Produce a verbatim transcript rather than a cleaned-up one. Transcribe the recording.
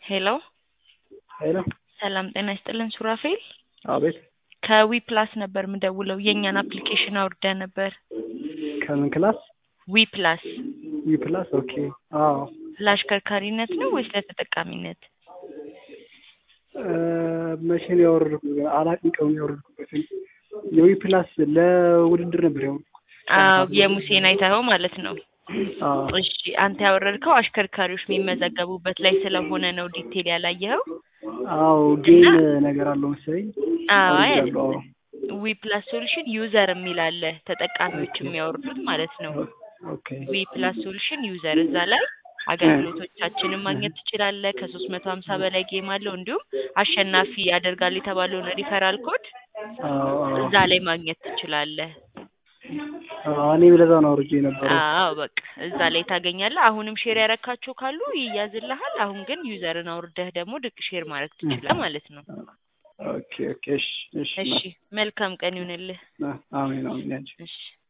ሄሎ ሄሎ ሰላም ጤና ይስጥልን ሱራፌል አቤት ከዊ ፕላስ ነበር ምደውለው የኛን አፕሊኬሽን አውርደ ነበር ከምን ክላስ ዊ ፕላስ ዊ ፕላስ ኦኬ አዎ ለአሽከርካሪነት ነው ወይስ ለተጠቃሚነት መቼም ያወርዱት አላቅም ቀውን ያወርዱት የዊ ፕላስ ለውድድር ነበር ያው አዎ የሙሴን አይታው ማለት ነው አዎ እሺ አንተ ያወረድከው አሽከርካሪዎች የሚመዘገቡበት ላይ ስለሆነ ነው ዲቴል ያላየኸው አዎ ጌም ነገር አለው መሰለኝ አዎ ዊ ፕላስ ሶሉሽን ዩዘር የሚል አለ ተጠቃሚዎች የሚያወርዱት ማለት ነው ኦኬ ዊ ፕላስ ሶሉሽን ዩዘር እዛ ላይ አገልግሎቶቻችንን ማግኘት ትችላለህ ከሶስት መቶ ሃምሳ በላይ ጌም አለው እንዲሁም አሸናፊ ያደርጋል የተባለውን ሪፈራል ኮድ እዛ ላይ ማግኘት ትችላለህ አኔ ብለዛ ነው አውርጄ ነበር አዎ በቃ እዛ ላይ ታገኛለህ አሁንም ሼር ያረካቸው ካሉ ይያዝልሃል አሁን ግን ዩዘርን አውርደህ ደግሞ ድቅ ሼር ማድረግ ትችላለህ ማለት ነው ኦኬ ኦኬ እሺ እሺ መልካም ቀን ይሁንልህ አሜን አሜን እሺ